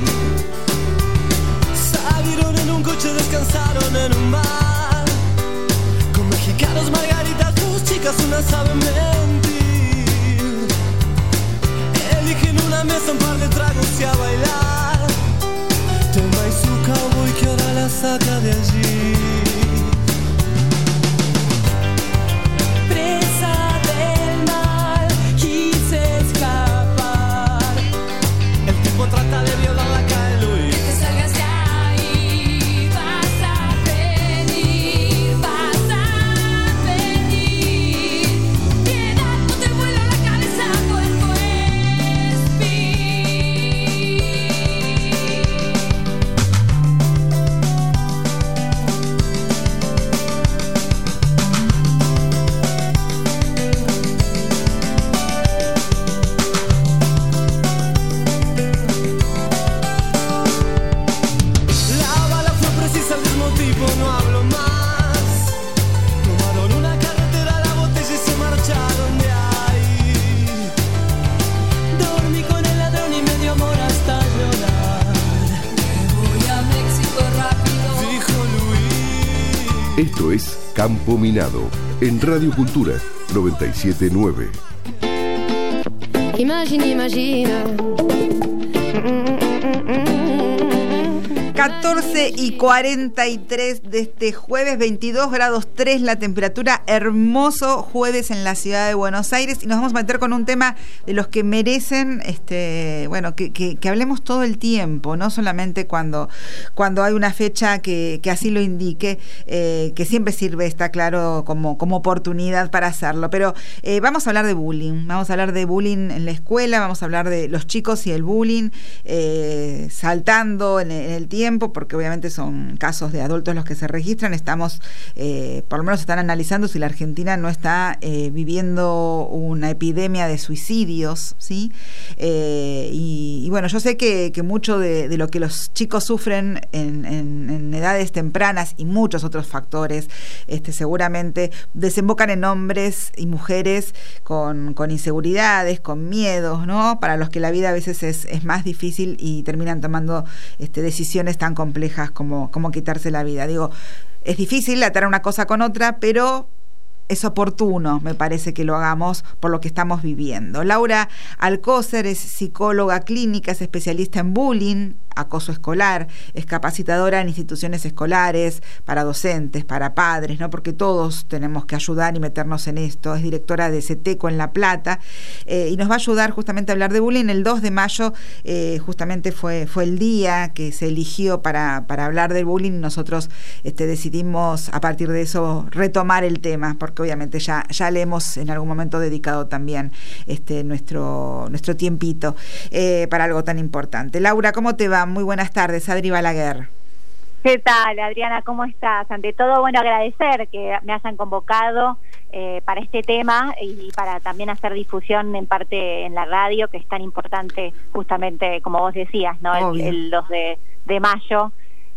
L: Salieron en un coche, descansaron en un bar, con mexicanos, margaritas, dos chicas, una sabe mentir. Eligen una mesa, un par de tragos y a bailar. Tema y su cowboy que ahora la saca de allí. Presa del mal, quise escapar. Trata de violarla, cae Luis. Que salgas de ahí, vas a venir. Piedad, no te vuela la cabeza, cuerpo
B: Esto es Campo Minado, en Radio Cultura 97.9.
A: Imagina.
K: 14:43 de este jueves, 22 grados 3 la temperatura, hermoso jueves en la ciudad de Buenos Aires, y nos vamos a meter con un tema de los que merecen, bueno, que hablemos todo el tiempo, no solamente cuando hay una fecha que así lo indique, que siempre sirve, está claro, como oportunidad para hacerlo, pero vamos a hablar de bullying en la escuela, vamos a hablar de los chicos y el bullying, saltando en el tiempo, porque obviamente son casos de adultos los que se registran. Estamos, por lo menos están analizando si la Argentina no está viviendo una epidemia de suicidios, ¿sí? Y bueno, yo sé que mucho de lo que los chicos sufren en edades tempranas y muchos otros factores, seguramente desembocan en hombres y mujeres con inseguridades, con miedos, ¿no? Para los que la vida a veces es más difícil y terminan tomando decisiones tan complejas como quitarse la vida. Digo, es difícil atar una cosa con otra, pero es oportuno, me parece, que lo hagamos por lo que estamos viviendo. Laura Alcócer es psicóloga clínica, es especialista en bullying, acoso escolar, es capacitadora en instituciones escolares, para docentes, para padres, ¿no? Porque todos tenemos que ayudar y meternos en esto. Es directora de CETECO en La Plata, y nos va a ayudar justamente a hablar de bullying. El 2 de mayo justamente fue el día que se eligió para hablar del bullying, y nosotros decidimos a partir de eso retomar el tema, porque obviamente ya le hemos en algún momento dedicado también nuestro tiempito para algo tan importante. Laura, ¿cómo te va? Muy buenas tardes. Adri Balaguer.
O: ¿Qué tal, Adriana? ¿Cómo estás? Ante todo, bueno, agradecer que me hayan convocado para este tema y para también hacer difusión en parte en la radio, que es tan importante, justamente, como vos decías, ¿no? El 2 de mayo.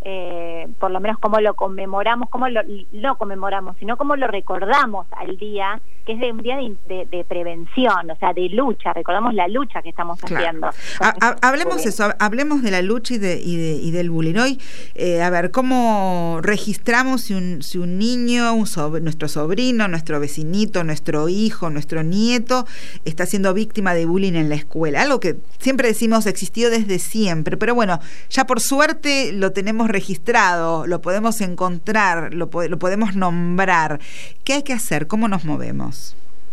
O: Por lo menos cómo lo conmemoramos, no conmemoramos, sino cómo lo recordamos al día, que es un día de prevención, o sea, de lucha, recordamos la lucha que estamos haciendo.
K: Hablemos eso, hablemos de la lucha y del bullying. Hoy, a ver, ¿cómo registramos si un niño, nuestro sobrino, nuestro vecinito, nuestro hijo, nuestro nieto está siendo víctima de bullying en la escuela? Algo que siempre decimos existió desde siempre, pero bueno, ya por suerte lo tenemos registrado, lo podemos encontrar, lo podemos nombrar. ¿Qué hay que hacer? ¿Cómo nos movemos?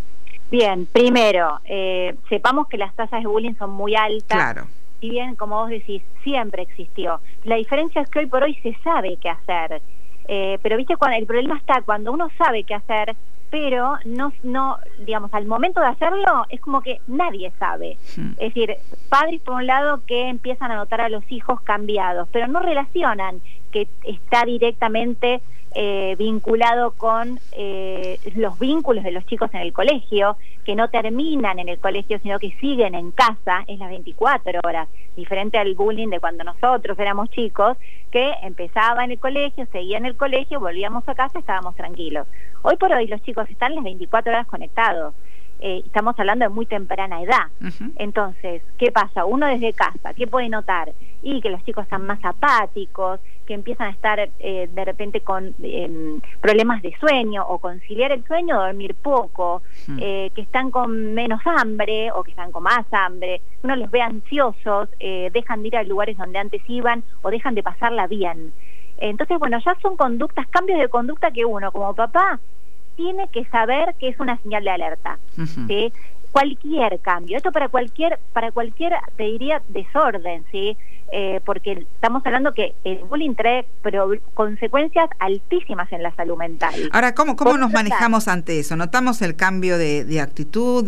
O: Bien, primero, sepamos que las tasas de bullying son muy altas.
K: Claro.
O: Si bien, como vos decís, siempre existió. La diferencia es que hoy por hoy se sabe qué hacer. Pero viste, el problema está cuando uno sabe qué hacer, pero no, digamos, al momento de hacerlo es como que nadie sabe. Es decir, padres por un lado que empiezan a notar a los hijos cambiados, pero no relacionan que está directamente vinculado con los vínculos de los chicos en el colegio, que no terminan en el colegio, sino que siguen en casa, es las 24 horas, diferente al bullying de cuando nosotros éramos chicos, que empezaba en el colegio, seguía en el colegio, volvíamos a casa, estábamos tranquilos. Hoy por hoy los chicos están las 24 horas conectados. Estamos hablando de muy temprana edad. Entonces, ¿qué pasa? Uno desde casa, ¿qué puede notar? Y que los chicos están más apáticos, que empiezan a estar de repente con problemas de sueño, o conciliar el sueño, dormir poco, que están con menos hambre o que están con más hambre, uno los ve ansiosos, dejan de ir a lugares donde antes iban o dejan de pasarla bien. Entonces, bueno, ya son conductas, cambios de conducta que uno como papá tiene que saber que es una señal de alerta. ¿Sí? Cualquier cambio, esto para cualquier, te diría, desorden, ¿sí? Porque estamos hablando que el bullying trae consecuencias altísimas en la salud mental.
K: Ahora, ¿cómo nos manejamos ante eso? ¿Notamos el cambio de actitud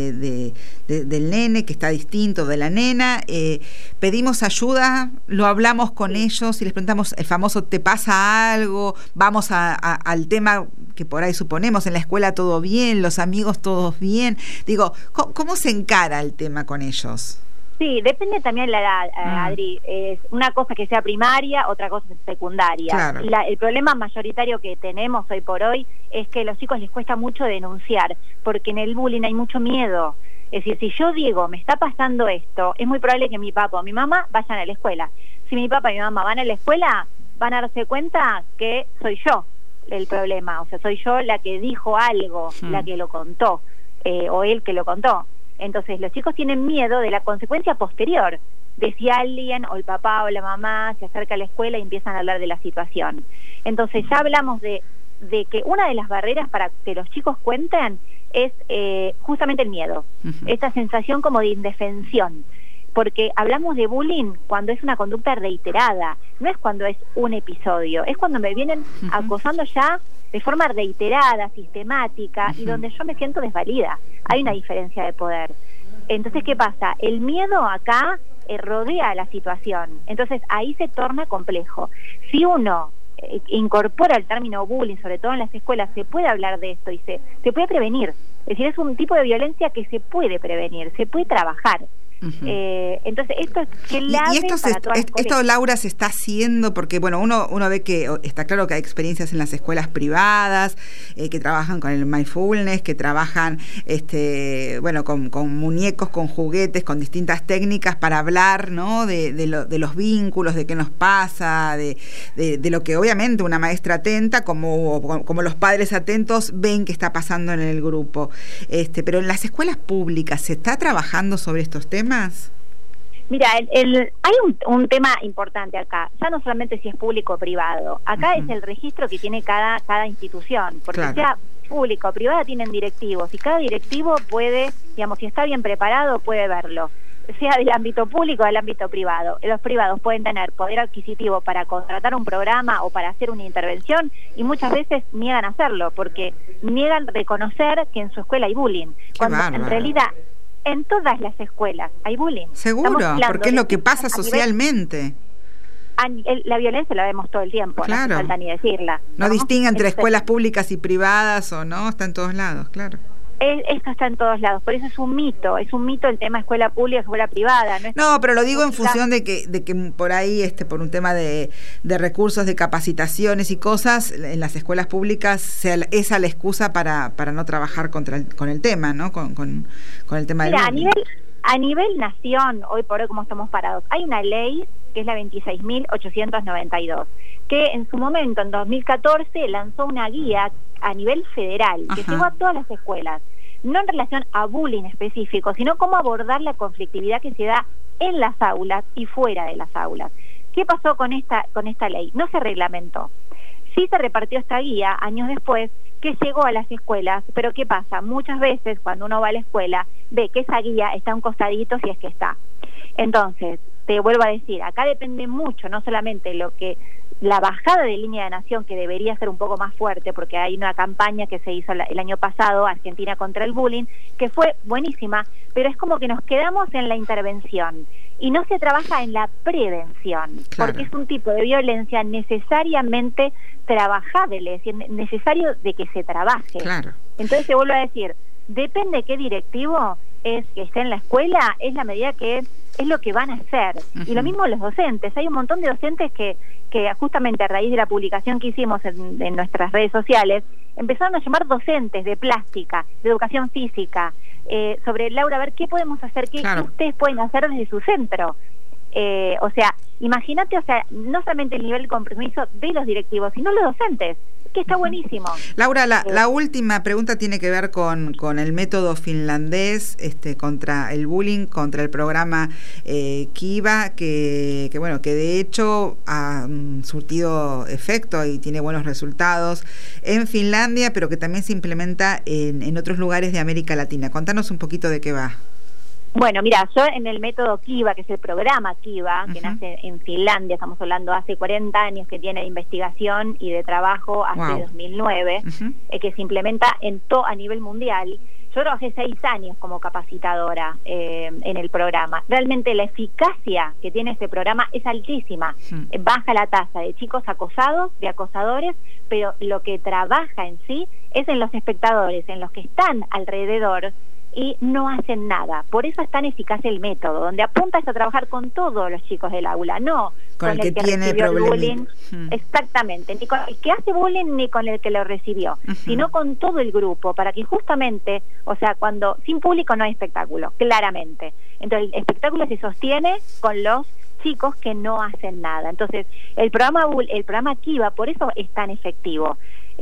K: del nene, que está distinto de la nena? ¿Pedimos ayuda? ¿Lo hablamos con ellos y les preguntamos el famoso ¿te pasa algo? Vamos al tema que por ahí suponemos, en la escuela todo bien, los amigos todos bien. Digo, ¿cómo se encara el tema con ellos?
O: Sí, depende también de la edad, Adri. Es una cosa que sea primaria, otra cosa es secundaria.
K: Claro.
O: El problema mayoritario que tenemos hoy por hoy es que a los chicos les cuesta mucho denunciar, porque en el bullying hay mucho miedo. Es decir, si yo digo, me está pasando esto, es muy probable que mi papá o mi mamá vayan a la escuela. Si mi papá y mi mamá van a la escuela, van a darse cuenta que soy yo el problema. O sea, soy yo la que dijo algo, la que lo contó, o él que lo contó. Entonces los chicos tienen miedo de la consecuencia posterior, de si alguien o el papá o la mamá se acerca a la escuela y empiezan a hablar de la situación. Entonces ya hablamos de que una de las barreras para que los chicos cuenten es justamente el miedo, esta sensación como de indefensión, porque hablamos de bullying cuando es una conducta reiterada, no es cuando es un episodio, es cuando me vienen acosando ya de forma reiterada, sistemática, y donde yo me siento desvalida. Hay una diferencia de poder. Entonces, ¿qué pasa? El miedo acá rodea la situación. Entonces, ahí se torna complejo. Si uno incorpora el término bullying, sobre todo en las escuelas, se puede hablar de esto y se puede prevenir. Es decir, es un tipo de violencia que se puede prevenir, se puede trabajar. Entonces esto es clave para todas las
K: esto, Laura, se está haciendo porque bueno, uno ve que está claro que hay experiencias en las escuelas privadas que trabajan con el mindfulness, que trabajan bueno, con muñecos, con juguetes, con distintas técnicas para hablar, ¿no? de los vínculos, de qué nos pasa, de lo que obviamente una maestra atenta como los padres atentos ven que está pasando en el grupo. Pero en las escuelas públicas, ¿se está trabajando sobre estos temas?
O: Mira, hay un tema importante acá, ya no solamente si es público o privado, acá es el registro que tiene cada institución, porque sea público o privada tienen directivos, y cada directivo puede, digamos, si está bien preparado, puede verlo, sea del ámbito público o del ámbito privado. Los privados pueden tener poder adquisitivo para contratar un programa o para hacer una intervención, y muchas veces niegan hacerlo, porque niegan reconocer que en su escuela hay bullying, cuando en realidad en todas las escuelas hay bullying.
K: Seguro, porque es lo que pasa socialmente.
O: La violencia la vemos todo el tiempo, no hace falta ni decirla.
K: No distingue entre escuelas públicas y privadas o no, está en todos lados, claro.
O: Esto está en todos lados, por eso es un mito el tema escuela pública, escuela privada.
K: No, pero lo digo en función de que por ahí, por un tema de recursos, de capacitaciones y cosas, en las escuelas públicas sea esa la excusa para no trabajar con el tema, ¿no? Con el tema del bullying.
O: A nivel nación, hoy por hoy como estamos parados, hay una ley que es la 26.892, que en su momento, en 2014, lanzó una guía a nivel federal, que llegó a todas las escuelas, no en relación a bullying específico, sino cómo abordar la conflictividad que se da en las aulas y fuera de las aulas. ¿Qué pasó con esta ley? No se reglamentó. Sí se repartió esta guía años después, que llegó a las escuelas, pero ¿qué pasa? Muchas veces cuando uno va a la escuela ve que esa guía está a un costadito, si es que está. Entonces, te vuelvo a decir, acá depende mucho, no solamente la bajada de línea de nación, que debería ser un poco más fuerte, porque hay una campaña que se hizo el año pasado, Argentina contra el bullying, que fue buenísima, pero es como que nos quedamos en la intervención y no se trabaja en la prevención, porque es un tipo de violencia necesariamente trabajable, es decir, necesario de que se trabaje. Entonces te vuelvo a decir, depende qué directivo es que esté en la escuela, es la medida que es lo que van a hacer. Y lo mismo los docentes, hay un montón de docentes que justamente a raíz de la publicación que hicimos en nuestras redes sociales, empezaron a llamar docentes de plástica, de educación física, sobre, Laura, a ver qué podemos hacer, qué ustedes pueden hacer desde su centro. O sea, imagínate, no solamente el nivel de compromiso de los directivos, sino los docentes, que está buenísimo.
K: Laura, la última pregunta tiene que ver con el método finlandés contra el bullying, contra el programa Kiva, que de hecho ha surtido efecto y tiene buenos resultados en Finlandia, pero que también se implementa en otros lugares de América Latina. Contanos un poquito de qué va.
O: Bueno, mira, yo en el método Kiva, que es el programa Kiva, que nace en Finlandia, estamos hablando hace 40 años, que tiene de investigación y de trabajo hace 2009, que se implementa a nivel mundial. Yo trabajé 6 años como capacitadora en el programa. Realmente la eficacia que tiene este programa es altísima. Baja la tasa de chicos acosados, de acosadores, pero lo que trabaja en sí es en los espectadores, en los que están alrededor, y no hacen nada. Por eso es tan eficaz el método, donde apuntas a trabajar con todos los chicos del aula, no con el que tiene recibió el bullying, exactamente, ni con el que hace bullying ni con el que lo recibió, sino con todo el grupo, para que justamente, sin público no hay espectáculo, claramente. Entonces el espectáculo se sostiene con los chicos que no hacen nada. Entonces el programa Kiva por eso es tan efectivo.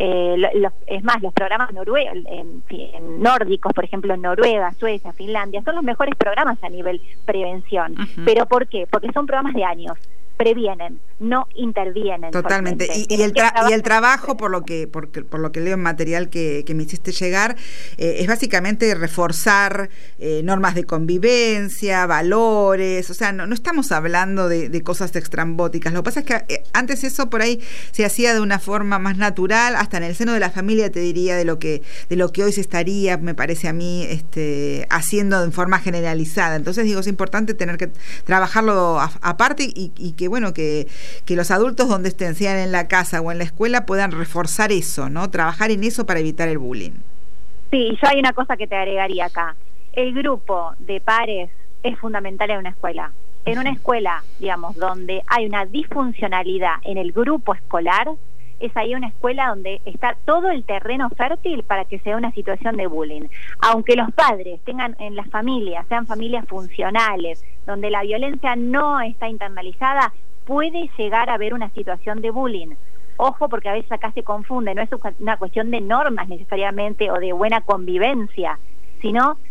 O: Es más, los programas nórdicos, por ejemplo, en Noruega, Suecia, Finlandia, son los mejores programas a nivel prevención. ¿Pero por qué? Porque son programas de años. Previenen, no intervienen.
K: Totalmente. Y el trabajo, por lo que leo en material que me hiciste llegar, es básicamente reforzar normas de convivencia, valores. O sea, no estamos hablando de cosas extrambóticas. Lo que pasa es que antes eso por ahí se hacía de una forma más natural, hasta en el seno de la familia, te diría, de lo que hoy se estaría, me parece a mí, haciendo en forma generalizada. Entonces digo, es importante tener que trabajarlo aparte y que que los adultos, donde estén, sean en la casa o en la escuela, puedan reforzar eso, ¿no? Trabajar en eso para evitar el bullying.
O: Sí, yo hay una cosa que te agregaría acá. El grupo de pares es fundamental en una escuela. En una escuela, digamos, donde hay una disfuncionalidad en el grupo escolar, es ahí una escuela donde está todo el terreno fértil para que sea una situación de bullying. Aunque los padres tengan en las familias, sean familias funcionales, donde la violencia no está internalizada, puede llegar a haber una situación de bullying. Ojo, porque a veces acá se confunde, no es una cuestión de normas necesariamente o de buena convivencia, sino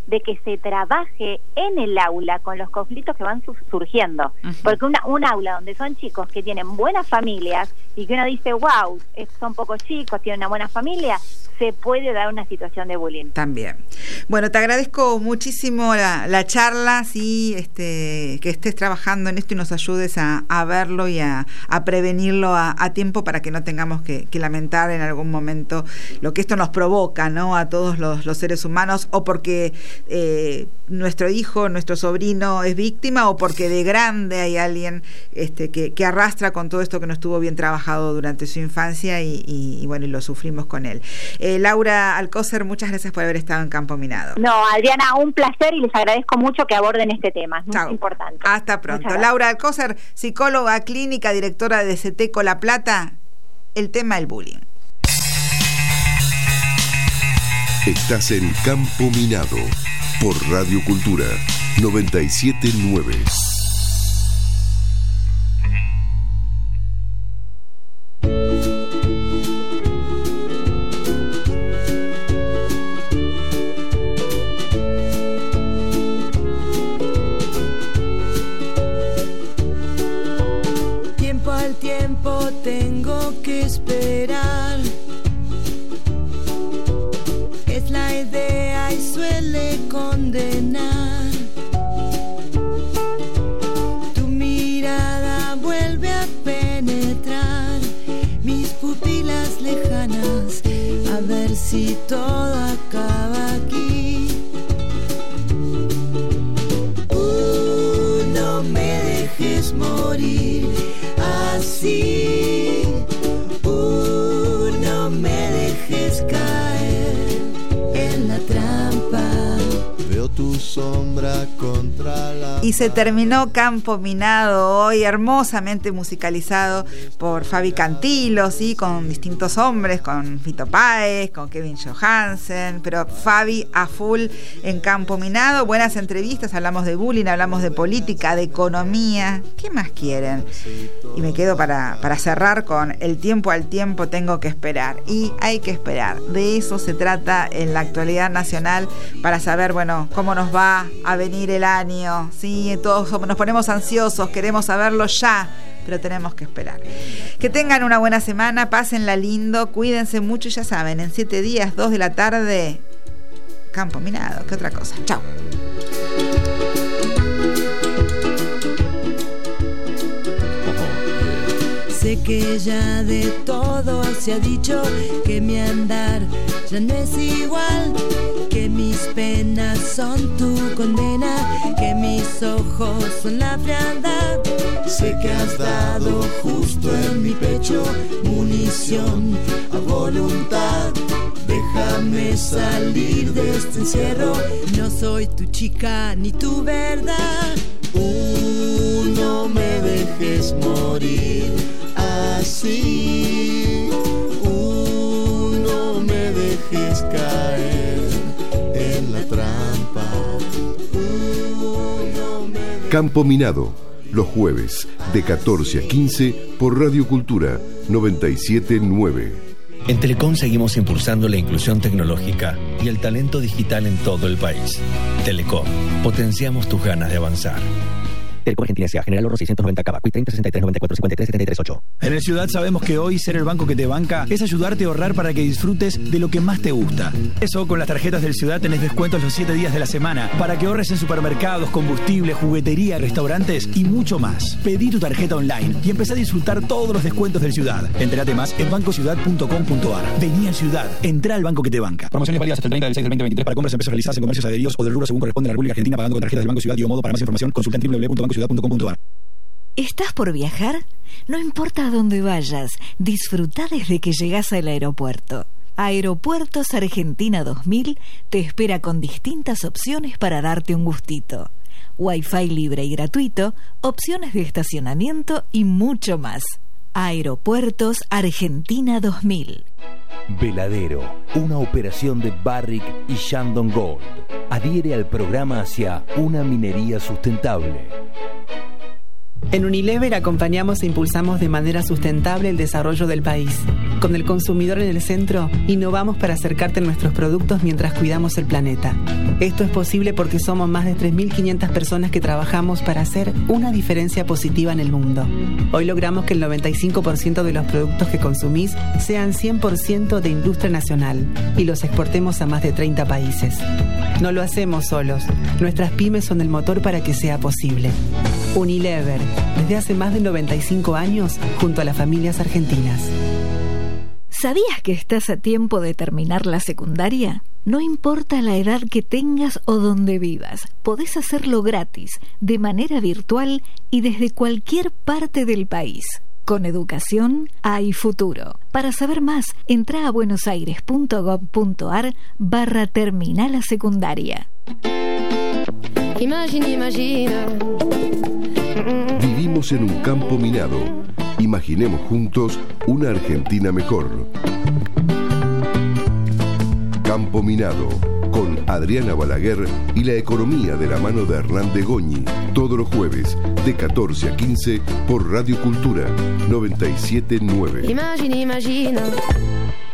O: de que se trabaje en el aula con los conflictos que van surgiendo. Porque un aula donde son chicos que tienen buenas familias y que uno dice, wow, son pocos chicos, tienen una buena familia, se puede dar una situación de bullying.
K: También. Bueno, te agradezco muchísimo la charla, sí, que estés trabajando en esto y nos ayudes a verlo y a prevenirlo a tiempo para que no tengamos que lamentar en algún momento lo que esto nos provoca, ¿no? A todos los seres humanos, o porque nuestro hijo, nuestro sobrino es víctima, o porque de grande hay alguien que arrastra con todo esto que no estuvo bien trabajado durante su infancia y bueno, y lo sufrimos con él. Laura Alcocer, muchas gracias por haber estado en Campo Minado.
O: No, Adriana, un placer y les agradezco mucho que aborden este tema, es muy importante.
K: Hasta pronto. Laura Alcocer, psicóloga clínica, directora de CETECO La Plata, el tema del bullying.
B: Estás en Campo Minado por Radio Cultura 97.9.
L: Tiempo tengo que esperar. Es la idea y suele condenar. Tu mirada vuelve a penetrar mis pupilas lejanas, a ver si todo acaba aquí. No me dejes morir así, no me dejes caer en la trampa. Veo tu sombra contra la...
K: Y se terminó Campo Minado hoy, hermosamente musicalizado por Fabi Cantilo, ¿sí? Con distintos hombres, con Fito Páez, con Kevin Johansen, pero Fabi a full en Campo Minado. Buenas entrevistas, hablamos de bullying, hablamos de política, de economía. ¿Qué más quieren? Y me quedo para cerrar con el tiempo al tiempo tengo que esperar. Y hay que esperar. De eso se trata en la actualidad nacional, para saber, bueno, cómo nos va a venir el año, ¿sí? Todos nos ponemos ansiosos, queremos saberlo ya, pero tenemos que esperar. Que tengan una buena semana, pásenla lindo, cuídense mucho y ya saben, en 7 días, 2 de la tarde, Campo Minado. ¿Qué otra cosa? Chao.
L: Sé que ya de todo se ha dicho, que mi andar ya no es igual, que mis penas son tu condena, que mis ojos son la frialdad. Sé que has dado justo en mi pecho munición a voluntad. Déjame salir de este encierro, no soy tu chica ni tu verdad. No me dejes morir así, no me dejes caer en la trampa.
B: Campo Minado, los jueves de 14 a 15 por Radio Cultura 97.9.
C: En Telecom seguimos impulsando la inclusión tecnológica y el talento digital en todo el país. Telecom, potenciamos tus ganas de avanzar. Telecom Argentina S.A. General Oro 690 Cava, 30 63 94 53 73 8.
D: En el Ciudad sabemos que hoy ser el banco que te banca es ayudarte a ahorrar para que disfrutes de lo que más te gusta. Eso, con las tarjetas del Ciudad tenés descuentos los 7 días de la semana para que ahorres en supermercados, combustible, juguetería, restaurantes y mucho más. Pedí tu tarjeta online y empezá a disfrutar todos los descuentos del Ciudad. Entérate más en bancociudad.com.ar. Vení al Ciudad, entrá al banco que te banca. Promociones válidas hasta el 30 del 6 del 2023 para compras en pesos realizadas en comercios adheridos o del rubro según corresponde a la República Argentina, pagando con tarjetas del Banco Ciudad y o modo. Para más información consulta en www.bancociudad.com.ar.
E: ¿Estás por viajar? No importa a dónde vayas, disfruta desde que llegás al aeropuerto. Aeropuertos Argentina 2000 te espera con distintas opciones para darte un gustito. Wi-Fi libre y gratuito, opciones de estacionamiento y mucho más. Aeropuertos Argentina 2000.
F: Veladero, una operación de Barrick y Shandong Gold. Adhiere al programa hacia una minería sustentable.
G: En Unilever acompañamos e impulsamos de manera sustentable el desarrollo del país. Con el consumidor en el centro, innovamos para acercarte nuestros productos mientras cuidamos el planeta. Esto es posible porque somos más de 3.500 personas que trabajamos para hacer una diferencia positiva en el mundo. Hoy logramos que el 95% de los productos que consumís sean 100% de industria nacional y los exportemos a más de 30 países. No lo hacemos solos. Nuestras pymes son el motor para que sea posible. Unilever, desde hace más de 95 años, junto a las familias argentinas.
E: ¿Sabías que estás a tiempo de terminar la secundaria? No importa la edad que tengas o donde vivas, podés hacerlo gratis, de manera virtual y desde cualquier parte del país. Con educación hay futuro. Para saber más, entra a buenosaires.gov.ar/terminala secundaria.
A: Imagina.
B: Vivimos en un campo minado. Imaginemos juntos una Argentina mejor. Campo Minado, con Adriana Balaguer y la economía de la mano de Hernán de Goñi, todos los jueves de 14 a 15 por Radio Cultura 97.9.
A: Imagina.